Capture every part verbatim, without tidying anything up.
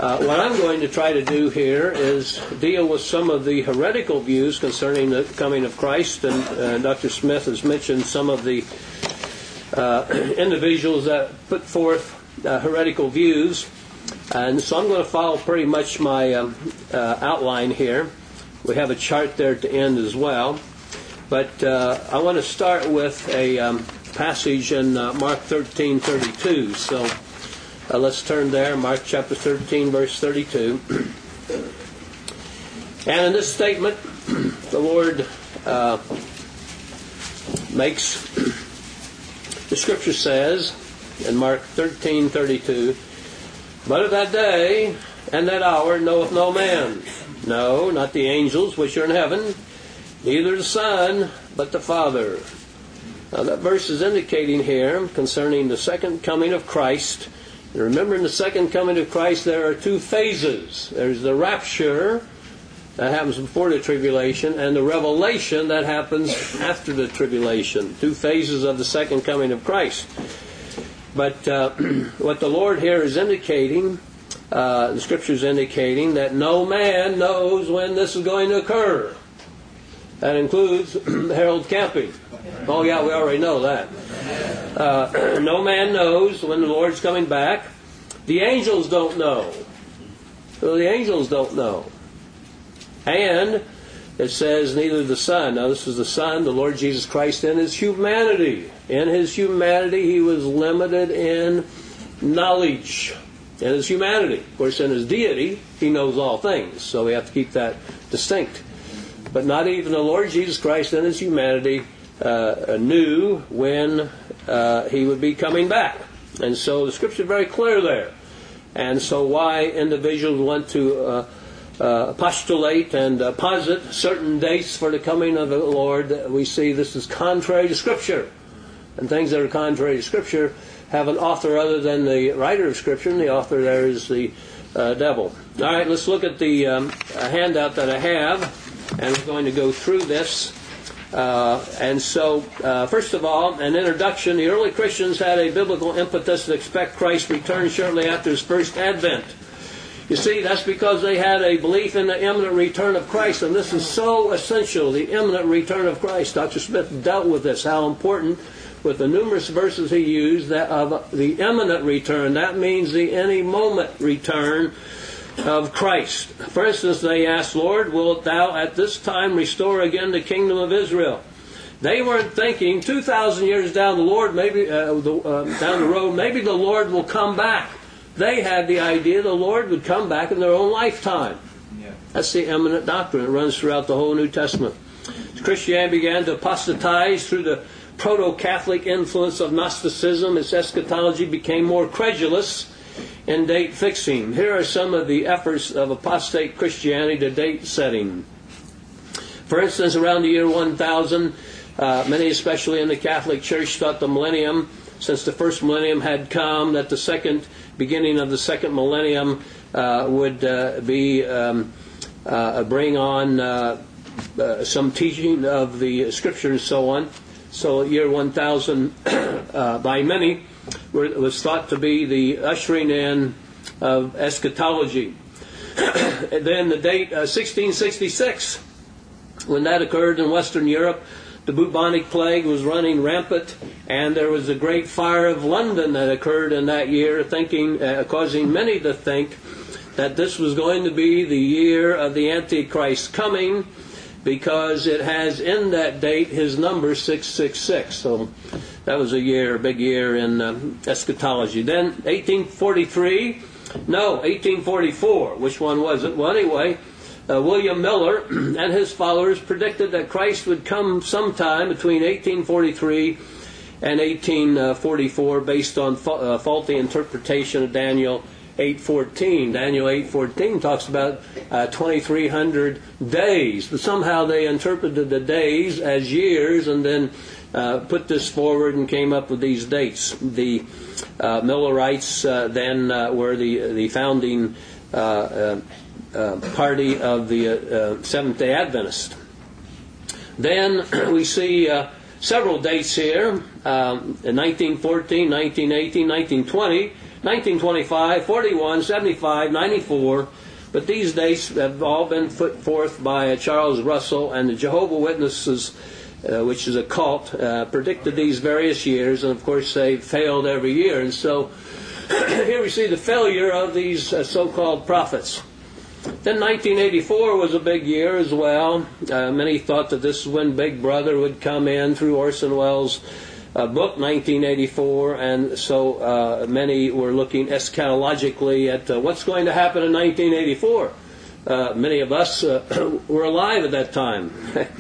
Uh, what I'm going to try to do here is deal with some of the heretical views concerning the coming of Christ, and uh, Doctor Smith has mentioned some of the uh, individuals that put forth uh, heretical views, and so I'm going to follow pretty much my um, uh, outline here. We have a chart there at the end as well, but uh, I want to start with a um, passage in uh, Mark thirteen thirty-two. So uh, let's turn there, Mark chapter thirteen, verse thirty-two. And in this statement, the Lord uh, makes, the Scripture says in Mark thirteen thirty-two, "But of that day and that hour knoweth no man, no, not the angels which are in heaven, neither the Son, but the Father." Now that verse is indicating here concerning the second coming of Christ. And remember, in the second coming of Christ there are two phases. There's the rapture that happens before the tribulation, and the revelation that happens after the tribulation. Two phases of the second coming of Christ. But uh, what the Lord here is indicating, uh, the Scripture is indicating that no man knows when this is going to occur. That includes Harold Camping. Oh yeah, we already know that. Uh, no man knows when the Lord's coming back. The angels don't know. So the angels don't know. And it says neither the Son. Now this is the Son, the Lord Jesus Christ, in His humanity. In His humanity He was limited in knowledge. In His humanity. Of course, in His deity He knows all things. So we have to keep that distinct. But not even the Lord Jesus Christ in His humanity uh, knew when uh, He would be coming back. And so the Scripture is very clear there. And so why individuals want to uh, uh, postulate and uh, posit certain dates for the coming of the Lord, we see this is contrary to Scripture. And things that are contrary to Scripture have an author other than the writer of Scripture, and the author there is the uh, devil. All right, let's look at the um, handout that I have, and we're going to go through this. Uh, and so, uh, first of all, an introduction. The early Christians had a biblical impetus to expect Christ's return shortly after His first advent. You see, that's because they had a belief in the imminent return of Christ, and this is so essential, the imminent return of Christ. Doctor Smith dealt with this, how important, with the numerous verses he used, that of the imminent return. That means the any moment return of Christ. For instance, they asked, "Lord, wilt thou at this time restore again the kingdom of Israel?" They weren't thinking two thousand years down the Lord, maybe uh, the, uh, down the road, maybe the Lord will come back. They had the idea the Lord would come back in their own lifetime. Yeah. That's the eminent doctrine. It runs throughout the whole New Testament. Christianity began to apostatize through the proto-Catholic influence of Gnosticism. Its eschatology became more credulous in date fixing. Here are some of the efforts of apostate Christianity to date setting. For instance, around the year one thousand, uh, many, especially in the Catholic Church, thought the millennium, since the first millennium had come, that the second beginning of the second millennium uh, would uh, be um, uh, bring on uh, uh, some teaching of the Scripture and so on. So, year one thousand, uh, by many, was thought to be the ushering in of eschatology. And then the date uh, sixteen sixty-six, when that occurred in Western Europe, the bubonic plague was running rampant, and there was a great fire of London that occurred in that year, thinking, uh, causing many to think that this was going to be the year of the Antichrist coming, because it has in that date his number six six six. So that was a year, a big year in um, eschatology. Then eighteen forty-three, no, eighteen forty-four, which one was it? Well, anyway, uh, William Miller and his followers predicted that Christ would come sometime between eighteen forty-three and eighteen forty-four based on fa- uh, faulty interpretation of Daniel eight fourteen. Daniel eight fourteen talks about uh, twenty-three hundred days. But somehow they interpreted the days as years and then uh, put this forward and came up with these dates. The uh, Millerites uh, then uh, were the the founding uh, uh, uh, party of the uh, uh, Seventh-day Adventists. Then we see uh, several dates here. Um, in nineteen fourteen, nineteen eighteen, nineteen twenty, nineteen twenty-five, forty-one, seventy-five, ninety-four, but these dates have all been put forth by Charles Russell, and the Jehovah's Witnesses, uh, which is a cult, uh, predicted these various years, and of course they failed every year. And so here we see the failure of these uh, so-called prophets. Then nineteen eighty-four was a big year as well. Uh, many thought that this is when Big Brother would come in through Orson Welles' uh, book, nineteen eighty-four, and so uh, many were looking eschatologically at uh, what's going to happen in nineteen eighty-four. Uh, many of us uh, were alive at that time,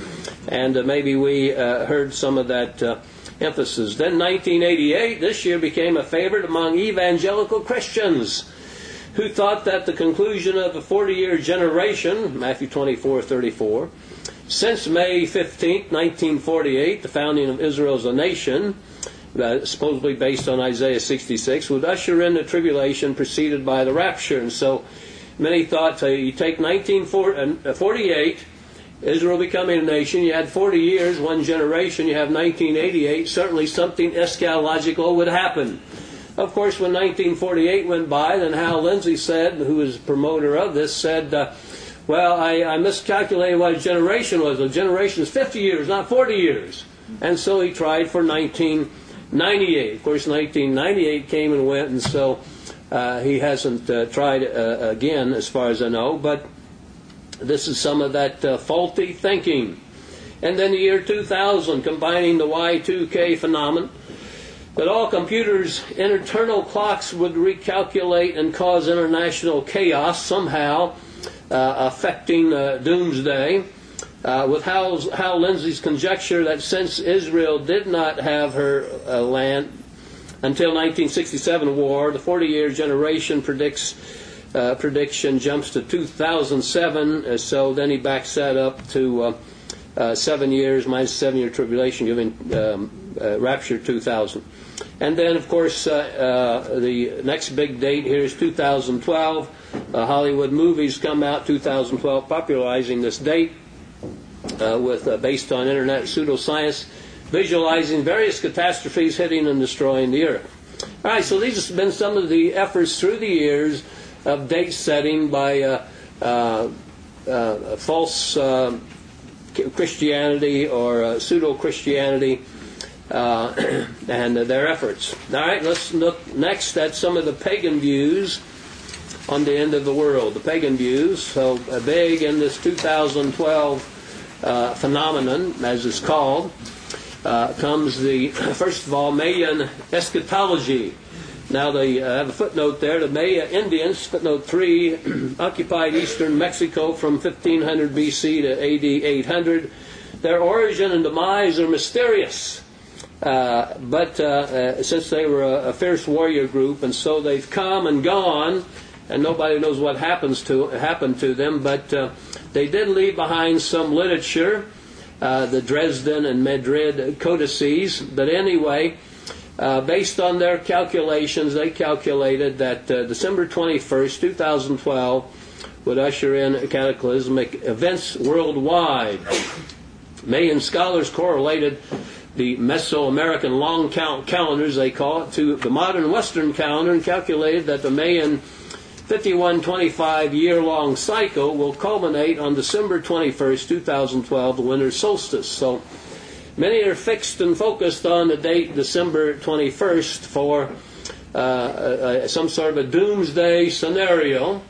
and uh, maybe we uh, heard some of that uh, emphasis. Then nineteen eighty-eight, this year became a favorite among evangelical Christians, who thought that the conclusion of a forty-year generation, Matthew twenty-four thirty-four, since May fifteenth, nineteen forty-eight, the founding of Israel as a nation, uh, supposedly based on Isaiah sixty-six, would usher in the tribulation preceded by the rapture. And so many thought, uh, you take nineteen forty-eight, Israel becoming a nation, you had forty years, one generation, you have nineteen eighty-eight, certainly something eschatological would happen. Of course, when nineteen forty-eight went by, then Hal Lindsey said, who was promoter of this, said, uh, well, I, I miscalculated what a generation was. A generation is fifty years, not forty years. And so he tried for nineteen ninety-eight. Of course, nineteen ninety-eight came and went, and so uh, he hasn't uh, tried uh, again, as far as I know. But this is some of that uh, faulty thinking. And then the year two thousand, combining the Y two K phenomenon, that all computers' internal clocks would recalculate and cause international chaos somehow, uh, affecting uh, doomsday, uh, with Hal, Hal Lindsey's conjecture that since Israel did not have her uh, land until nineteen sixty-seven war, the forty-year generation predicts uh, prediction jumps to two thousand seven, uh, so then he backs that up to uh, uh, seven years minus seven-year tribulation, giving um, uh, rapture two thousand. And then, of course, uh, uh, the next big date here is two thousand twelve. Uh, Hollywood movies come out two thousand twelve, popularizing this date uh, with uh, based on internet pseudoscience, visualizing various catastrophes hitting and destroying the earth. All right, so these have been some of the efforts through the years of date setting by uh, uh, uh, false uh, Christianity or uh, pseudo-Christianity. Uh, and uh, their efforts. All right, let's look next at some of the pagan views on the end of the world. The pagan views. So uh, big in this two thousand twelve uh, phenomenon, as it's called, uh, comes the, first of all, Mayan eschatology. Now they uh, have a footnote there. The Maya Indians, footnote three, occupied eastern Mexico from fifteen hundred B C to A D eight hundred. Their origin and demise are mysterious. Uh, but uh, uh, since they were a, a fierce warrior group, and so they've come and gone, and nobody knows what happens to happened to them. But uh, they did leave behind some literature, uh, the Dresden and Madrid codices. But anyway, uh, based on their calculations, they calculated that uh, December twenty-first, two thousand twelve, would usher in cataclysmic events worldwide. Mayan scholars correlated the Mesoamerican long count calendars, they call it, to the modern Western calendar, and calculated that the Mayan fifty-one twenty-five year-long cycle will culminate on December twenty-first, two thousand twelve, the winter solstice. So many are fixed and focused on the date December twenty-first for uh, uh, some sort of a doomsday scenario.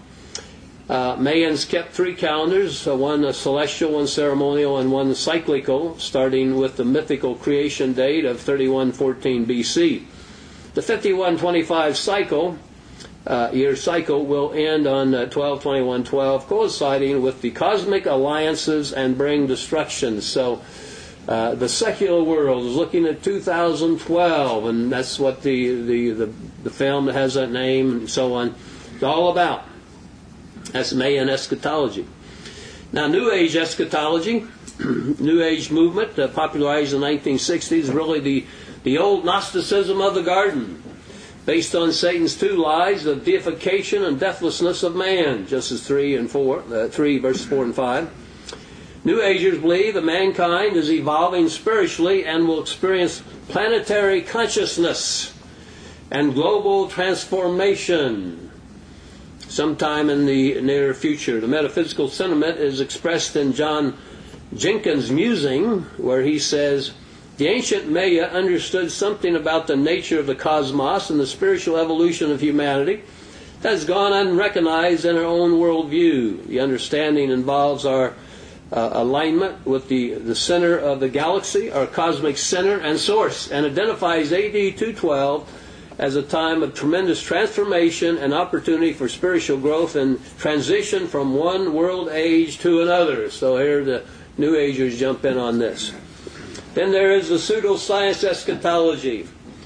Uh, Mayans kept three calendars, uh, one uh, celestial, one ceremonial, and one cyclical, starting with the mythical creation date of thirty-one fourteen B C. The fifty-one twenty-five cycle, uh, year cycle, will end on uh, twelve twenty-one twelve, coinciding with the cosmic alliances and bring destruction. So uh, the secular world is looking at two thousand twelve, and that's what the, the, the, the film that has that name and so on is all about. That's Mayan eschatology. Now, New Age eschatology, New Age movement, uh, popularized in the nineteen sixties, is really the, the old Gnosticism of the garden, based on Satan's two lies of deification and deathlessness of man, Genesis three and four, uh, three verses four and five. New Agers believe that mankind is evolving spiritually and will experience planetary consciousness. and global transformation sometime in the near future. The metaphysical sentiment is expressed in John Jenkins' musing, where he says, the ancient Maya understood something about the nature of the cosmos and the spiritual evolution of humanity that has gone unrecognized in our own worldview. The understanding involves our uh, alignment with the, the center of the galaxy, our cosmic center and source, and identifies A D two twelve as a time of tremendous transformation and opportunity for spiritual growth and transition from one world age to another. So here the New Agers jump in on this. Then there is the pseudoscience eschatology.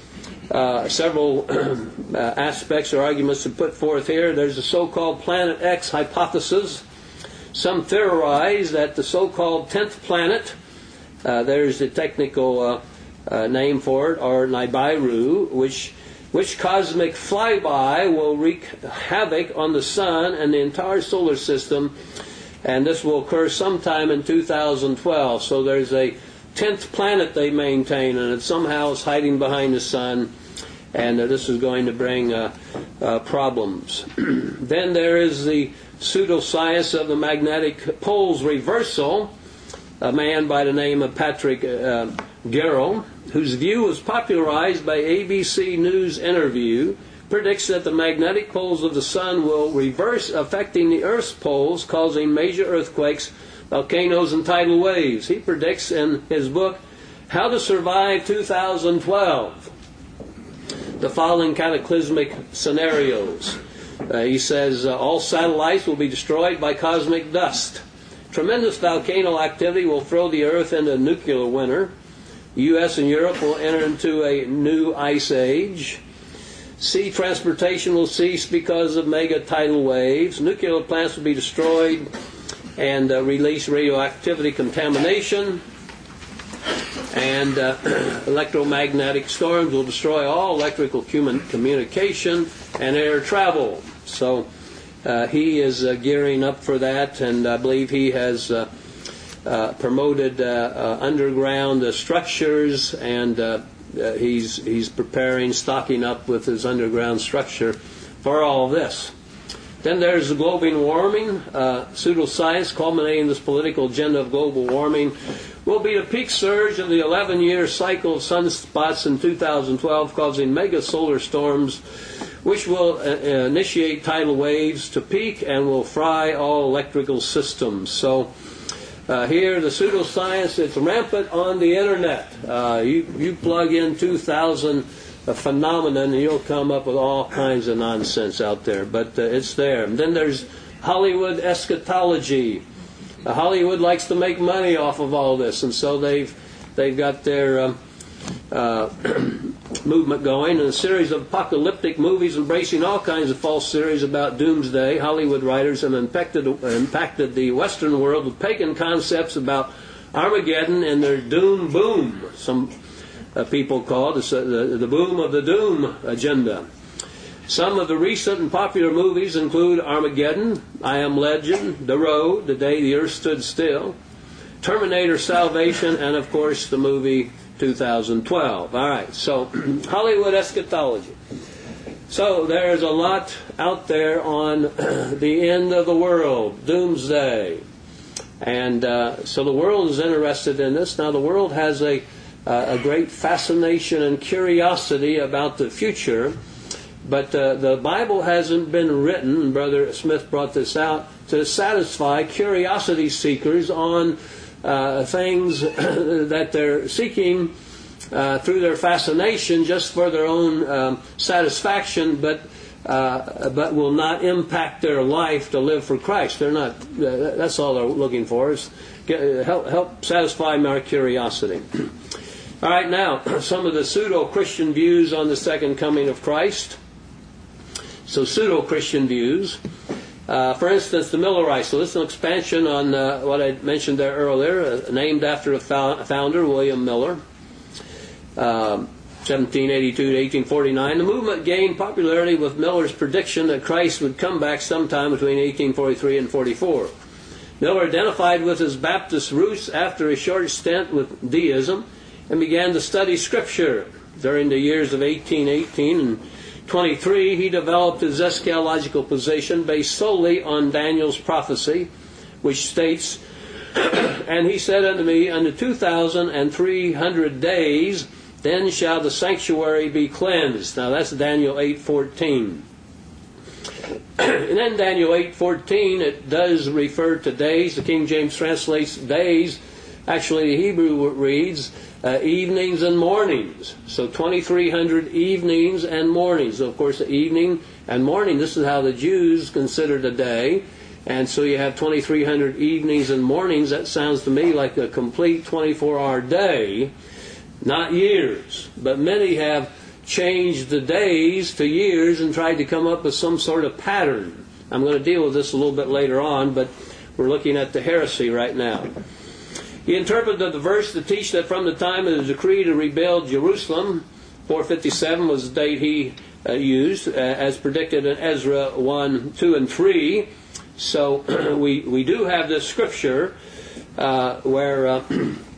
Uh, several uh, aspects or arguments to put forth here. There's the so-called Planet X hypothesis. Some theorize that the so-called tenth planet, uh, there's the technical uh, uh, name for it, or Nibiru, which which cosmic flyby will wreak havoc on the sun and the entire solar system, and this will occur sometime in two thousand twelve. So there's a tenth planet they maintain, and it somehow is hiding behind the sun, and uh, this is going to bring uh, uh, problems. Then there is the pseudoscience of the magnetic poles reversal. A man by the name of Patrick uh, Garrow, whose view was popularized by A B C News interview, predicts that the magnetic poles of the sun will reverse, affecting the Earth's poles, causing major earthquakes, volcanoes, and tidal waves. He predicts in his book, How to Survive two thousand twelve, the following cataclysmic scenarios. Uh, he says, uh, all satellites will be destroyed by cosmic dust. Tremendous volcano activity will throw the Earth into a nuclear winter. The U S and Europe will enter into a new ice age. Sea transportation will cease because of mega tidal waves. Nuclear plants will be destroyed and uh, release radioactivity contamination. And uh, electromagnetic storms will destroy all electrical communication and air travel. So uh, he is uh, gearing up for that, and I believe he has uh, uh, promoted uh, uh, underground uh, structures, and uh, uh, he's he's preparing, stocking up with his underground structure for all this. Then there's the global warming, uh, pseudoscience, culminating this political agenda of global warming, will be the peak surge of the eleven-year cycle of sunspots in two thousand twelve, causing mega solar storms, which will uh, initiate tidal waves to peak and will fry all electrical systems. So uh, here, the pseudoscience, it's rampant on the internet. Uh, you, you plug in two thousand a phenomenon, and you'll come up with all kinds of nonsense out there. But uh, it's there. And then there's Hollywood eschatology. Uh, Hollywood likes to make money off of all this, and so they've they've got their um, uh, movement going, and a series of apocalyptic movies embracing all kinds of false theories about doomsday. Hollywood writers have impacted, impacted the Western world with pagan concepts about Armageddon and their doom boom. Some Uh, people call it the, the, the boom of the doom agenda. Some of the recent and popular movies include Armageddon, I Am Legend, The Road, The Day the Earth Stood Still, Terminator Salvation, and of course the movie two thousand twelve. All right, so Hollywood eschatology. So there's a lot out there on the end of the world, doomsday. And uh, so the world is interested in this. Now the world has a Uh, a great fascination and curiosity about the future, but uh, the Bible hasn't been written, Brother Smith brought this out, to satisfy curiosity seekers on uh, things that they're seeking uh, through their fascination just for their own um, satisfaction, but uh, but will not impact their life to live for Christ. They're not. Uh, that's all they're looking for, is get, help help satisfy my curiosity. All right, now, some of the pseudo-Christian views on the second coming of Christ. So, pseudo-Christian views. Uh, for instance, the Millerites. So, this is an expansion on uh, what I mentioned there earlier, uh, named after a founder, William Miller, uh, seventeen eighty-two to eighteen forty-nine. The movement gained popularity with Miller's prediction that Christ would come back sometime between eighteen forty-three and forty-four. Miller identified with his Baptist roots after a short stint with deism, and began to study Scripture during the years of eighteen eighteen and twenty-three, he developed his eschatological position based solely on Daniel's prophecy, which states, "And he said unto me, unto two thousand and three hundred days, then shall the sanctuary be cleansed." Now that's Daniel eight fourteen. And then Daniel eight fourteen, it does refer to days. The King James translates days. Actually, the Hebrew reads uh, evenings and mornings. So twenty-three hundred evenings and mornings. So of course, the evening and morning, this is how the Jews considered a day. And so you have twenty-three hundred evenings and mornings. That sounds to me like a complete twenty-four hour day, not years. But many have changed the days to years and tried to come up with some sort of pattern. I'm going to deal with this a little bit later on, but we're looking at the heresy right now. He interpreted the verse to teach that from the time of the decree to rebuild Jerusalem, four fifty-seven was the date he uh, used, uh, as predicted in Ezra one, two, and three. So we we do have this scripture uh, where uh,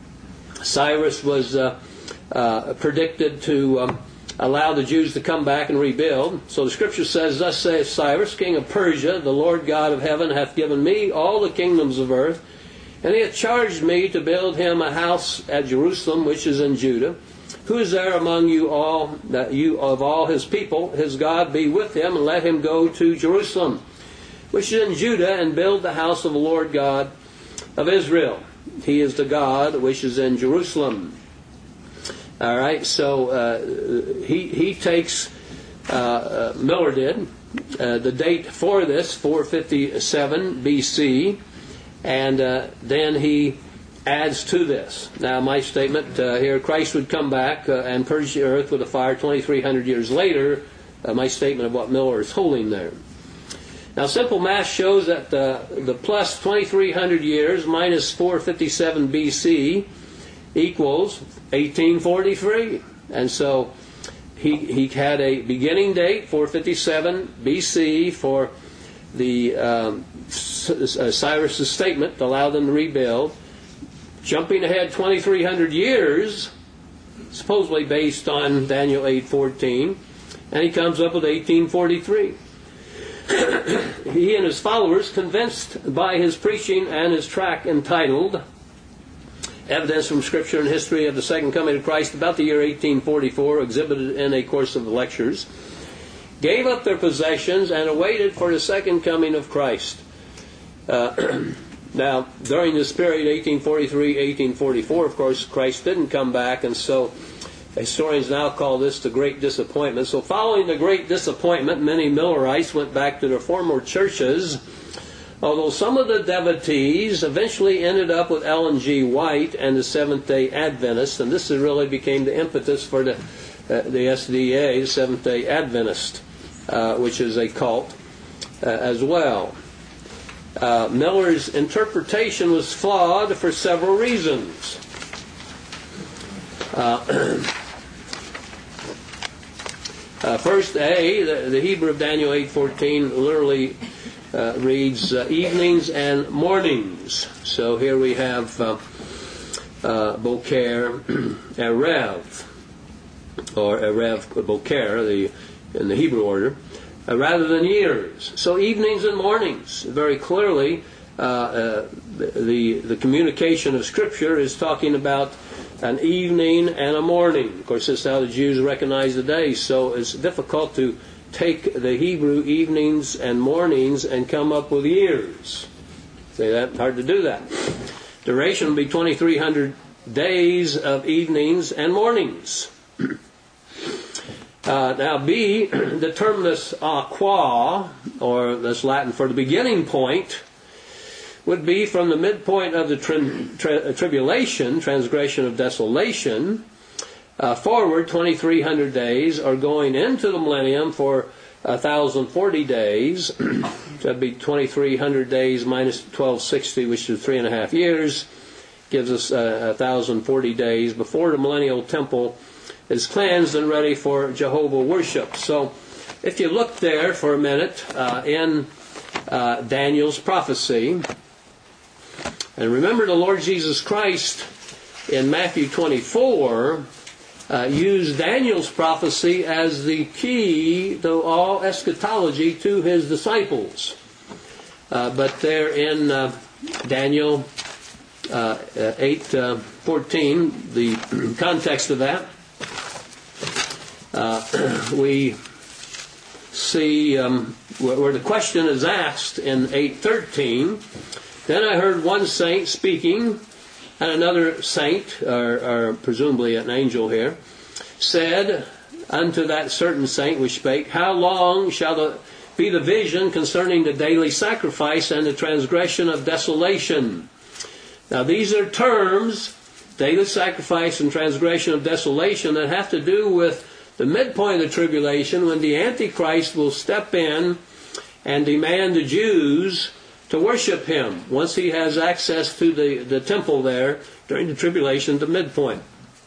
Cyrus was uh, uh, predicted to um, allow the Jews to come back and rebuild. So the scripture says, "Thus saith Cyrus, king of Persia, the Lord God of heaven hath given me all the kingdoms of earth, and he hath charged me to build him a house at Jerusalem, which is in Judah. Who is there among you all, that you of all his people? His God be with him, and let him go to Jerusalem, which is in Judah, and build the house of the Lord God of Israel. He is the God which is in Jerusalem." All right, so uh, he he takes, uh, uh, Miller did, uh, the date for this, four fifty-seven B C, and uh, then he adds to this. Now, my statement uh, here, Christ would come back uh, and purge the earth with a fire twenty-three hundred years later. Uh, my statement of what Miller is holding there. Now, simple math shows that uh, the plus twenty-three hundred years minus four fifty-seven B C equals eighteen forty-three. And so he he had a beginning date, four fifty-seven B C, for the um, Cyrus' statement to allow them to rebuild. Jumping ahead twenty-three hundred years, supposedly based on Daniel eight fourteen, and he comes up with eighteen forty-three. He and his followers, convinced by his preaching and his tract entitled Evidence from Scripture and History of the Second Coming of Christ, about the year eighteen forty-four, exhibited in a course of lectures, gave up their possessions and awaited for the second coming of Christ. Uh, now, during this period, eighteen forty-three, eighteen forty-four, of course, Christ didn't come back, and so historians now call this the Great Disappointment. So following the Great Disappointment, many Millerites went back to their former churches, although some of the devotees eventually ended up with Ellen G. White and the Seventh-day Adventists, and this really became the impetus for the, uh, the S D A, the Seventh-day Adventist, uh, which is a cult uh, as well. Uh, Miller's interpretation was flawed for several reasons. Uh, Uh, first, A, the, the Hebrew of Daniel eight fourteen literally uh, reads uh, evenings and mornings. So here we have uh, uh, Boker Erev, or Erev Boker, the, in the Hebrew order, uh, rather than years. So evenings and mornings, very clearly, uh, uh, the the communication of Scripture is talking about an evening and a morning. Of course, that's how the Jews recognize the day. So it's difficult to take the Hebrew evenings and mornings and come up with years. See that? Hard to do that. Duration will be twenty-three hundred days of evenings and mornings. Uh, now, B, the terminus a qua, or that's Latin for the beginning point, would be from the midpoint of the tri- tri- tribulation, transgression of desolation, uh, forward twenty-three hundred days, or going into the millennium for one thousand forty days. That would be twenty-three hundred days minus twelve sixty, which is three and a half years, gives us uh, one thousand forty days before the millennial temple is cleansed and ready for Jehovah worship. So if you look there for a minute uh, in uh, Daniel's prophecy, and remember the Lord Jesus Christ in Matthew twenty-four uh, used Daniel's prophecy as the key to all eschatology to his disciples. Uh, but there in uh, Daniel uh, eight fourteen, the context of that, uh, we see um, where the question is asked in eight thirteen. Then I heard one saint speaking, and another saint, or, or presumably an angel here, said unto that certain saint which spake, How long shall the, be the vision concerning the daily sacrifice and the transgression of desolation? Now these are terms, daily sacrifice and transgression of desolation, that have to do with the midpoint of the tribulation, when the Antichrist will step in and demand the Jews to worship him once he has access to the, the temple there during the tribulation, the midpoint.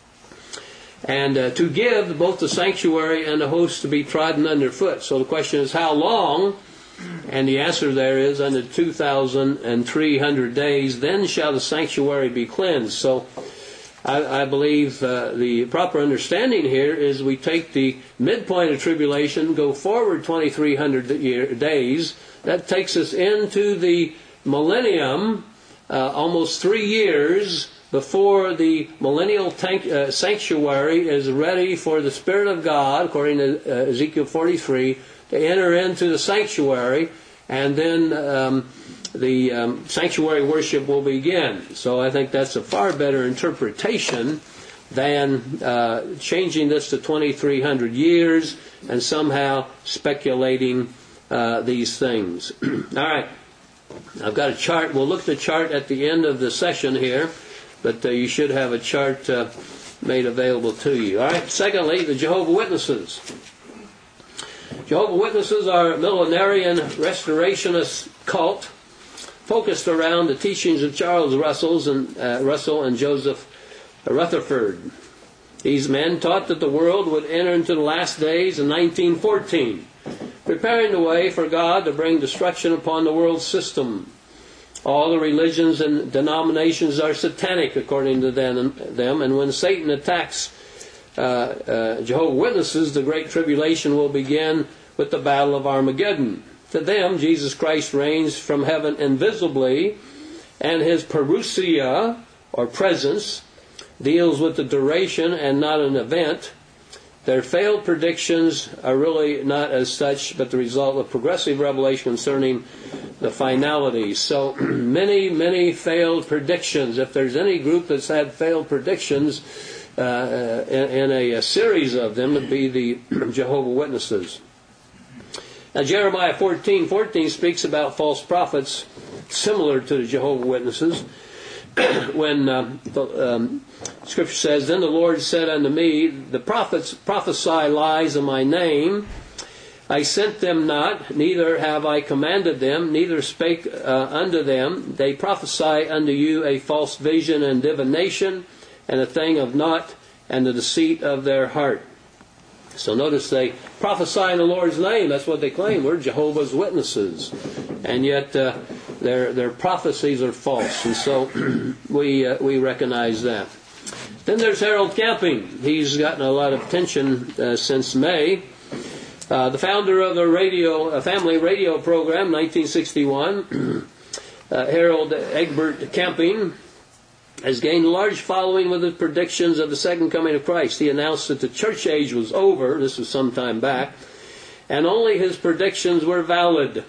And uh, to give both the sanctuary and the host to be trodden underfoot. So the question is, how long? And the answer there is, under two thousand three hundred days, then shall the sanctuary be cleansed. So I, I believe uh, the proper understanding here is we take the midpoint of tribulation, go forward twenty-three hundred year, days. That takes us into the millennium, uh, almost three years before the millennial tank, uh, sanctuary is ready for the Spirit of God, according to uh, Ezekiel forty-three, to enter into the sanctuary, and then um, the um, sanctuary worship will begin. So I think that's a far better interpretation than uh, changing this to twenty-three hundred years and somehow speculating uh, these things. All right. I've got a chart. We'll look at the chart at the end of the session here, but uh, you should have a chart uh, made available to you. All right. Secondly, the Jehovah's Witnesses. Jehovah's Witnesses are a millenarian restorationist cult focused around the teachings of Charles Russell's and, uh, Russell and Joseph Rutherford. These men taught that the world would enter into the last days in nineteen fourteen, preparing the way for God to bring destruction upon the world system. All the religions and denominations are satanic, according to them, and when Satan attacks uh, uh, Jehovah's Witnesses, the Great Tribulation will begin with the Battle of Armageddon. To them, Jesus Christ reigns from heaven invisibly, and his parousia, or presence, deals with the duration and not an event. Their failed predictions are really not as such, but the result of progressive revelation concerning the finality. So many, many failed predictions. If there's any group that's had failed predictions uh, in, in a, a series of them, it would be the Jehovah's Witnesses. Now Jeremiah fourteen fourteen speaks about false prophets similar to the Jehovah's Witnesses. When um, the um, Scripture says, Then the Lord said unto me, The prophets prophesy lies in my name. I sent them not, neither have I commanded them, neither spake uh, unto them. They prophesy unto you a false vision and divination, and a thing of naught, and the deceit of their heart. So notice they prophesy in the Lord's name. That's what they claim. We're Jehovah's Witnesses. And yet uh, their their prophecies are false. And so we uh, we recognize that. Then there's Harold Camping. He's gotten a lot of attention uh, since May. Uh, the founder of the radio, uh, family radio program, nineteen sixty-one, uh, Harold Egbert Camping, has gained a large following with his predictions of the second coming of Christ. He announced that the church age was over. This was some time back. And only his predictions were valid.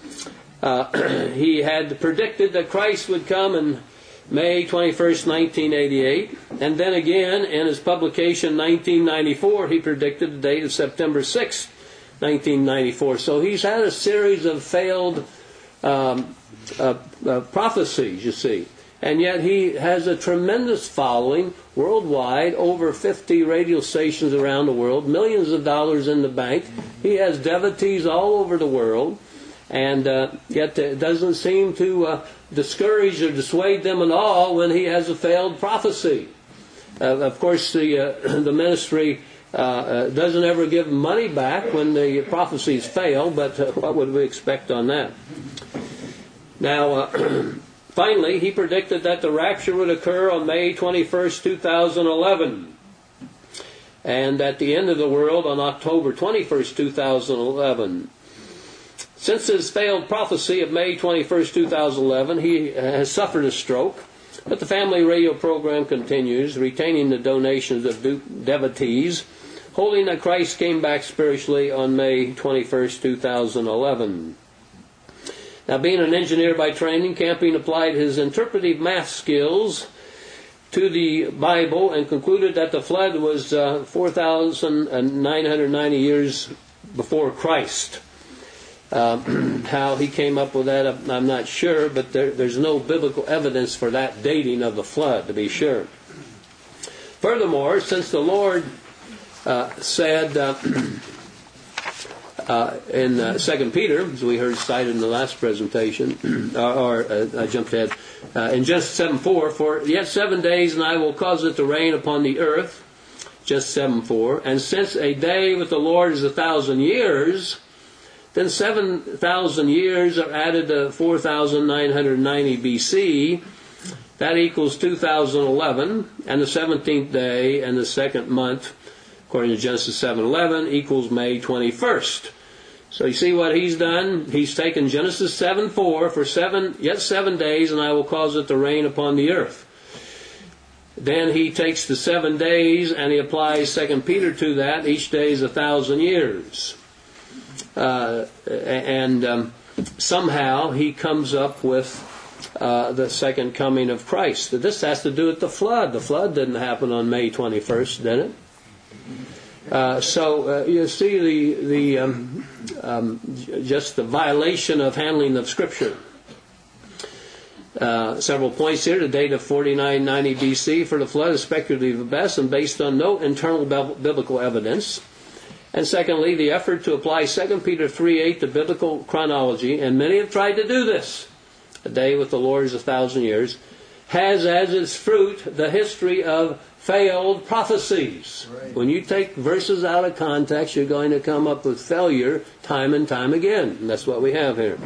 Uh, he had predicted that Christ would come in May twenty-first, nineteen eighty-eight. And then again, in his publication nineteen ninety-four, he predicted the date of September sixth, nineteen ninety-four. So he's had a series of failed um, uh, uh, prophecies, you see. And yet he has a tremendous following worldwide, over fifty radio stations around the world, millions of dollars in the bank. He has devotees all over the world, and uh, yet it doesn't seem to uh, discourage or dissuade them at all when he has a failed prophecy. Uh, of course, the uh, the ministry uh, uh, doesn't ever give money back when the prophecies fail, but uh, what would we expect on that? Now, uh, finally, he predicted that the rapture would occur on May twenty-first, two thousand eleven. and at the end of the world on October twenty-first, two thousand eleven. Since his failed prophecy of May twenty-first, two thousand eleven, he has suffered a stroke, but the family radio program continues, retaining the donations of devotees, holding that Christ came back spiritually on May twenty-first, two thousand eleven. Now, being an engineer by training, Camping applied his interpretive math skills to the Bible and concluded that the flood was uh, four thousand nine hundred ninety years before Christ. Uh, how he came up with that, I'm not sure, but there, there's no biblical evidence for that dating of the flood, to be sure. Furthermore, since the Lord uh, said uh, uh, in uh, Second Peter, as we heard cited in the last presentation, or, or uh, I jumped ahead, uh, in Genesis seven four, for yet seven days and I will cause it to rain upon the earth, just seven four, and since a day with the Lord is a thousand years, then seven thousand years are added to four thousand nine hundred ninety B C. That equals two thousand eleven, and the seventeenth day and the second month, according to Genesis seven eleven, equals May twenty-first. So you see what he's done? He's taken Genesis seven four for seven, yet seven days, and I will cause it to rain upon the earth. Then he takes the seven days and he applies Second Peter to that. Each day is a thousand years. Uh, and um, somehow he comes up with uh, the second coming of Christ. This has to do with the flood. The flood didn't happen on May twenty-first, did it? Uh, so uh, you see the the um, um, just the violation of handling of Scripture. Uh, several points here. The date of forty-nine ninety B C for the flood is speculative at best and based on no internal biblical evidence. And secondly, the effort to apply Second Peter three eight to biblical chronology, and many have tried to do this, a day with the Lord is a thousand years, has as its fruit the history of failed prophecies. Right. When you take verses out of context, you're going to come up with failure time and time again. And that's what we have here.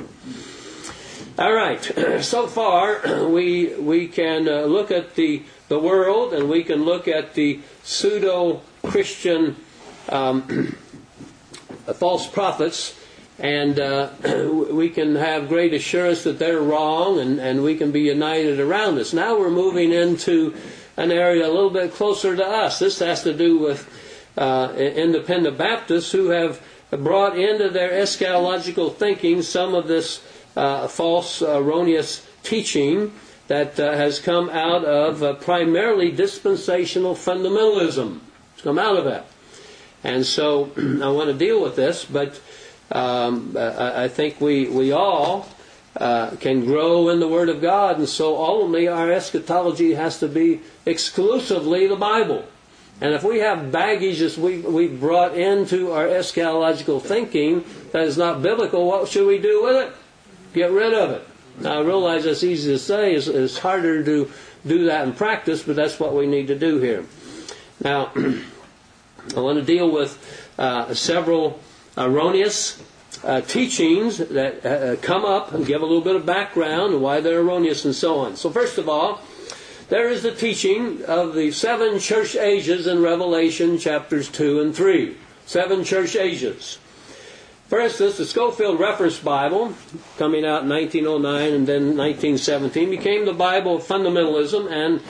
All right. So far, we we can uh, look at the, the world, and we can look at the pseudo-Christian Um, false prophets, and uh, we can have great assurance that they're wrong, and, and we can be united around us. Now we're moving into an area a little bit closer to us. This has to do with uh, independent Baptists who have brought into their eschatological thinking some of this uh, false, erroneous teaching that uh, has come out of uh, primarily dispensational fundamentalism. It's come out of that. And so I want to deal with this, but um, I, I think we, we all uh, can grow in the Word of God, and so ultimately our eschatology has to be exclusively the Bible. And if we have baggage that we, we've brought into our eschatological thinking that is not biblical, what should we do with it? Get rid of it. Now I realize that's easy to say, it's, it's harder to do that in practice, but that's what we need to do here. Now, I want to deal with uh, several erroneous uh, teachings that uh, come up and give a little bit of background and why they're erroneous and so on. So first of all, there is the teaching of the seven church ages in Revelation chapters two and three. Seven church ages. For instance, the Scofield Reference Bible, coming out in nineteen oh nine and then nineteen seventeen, became the Bible of fundamentalism and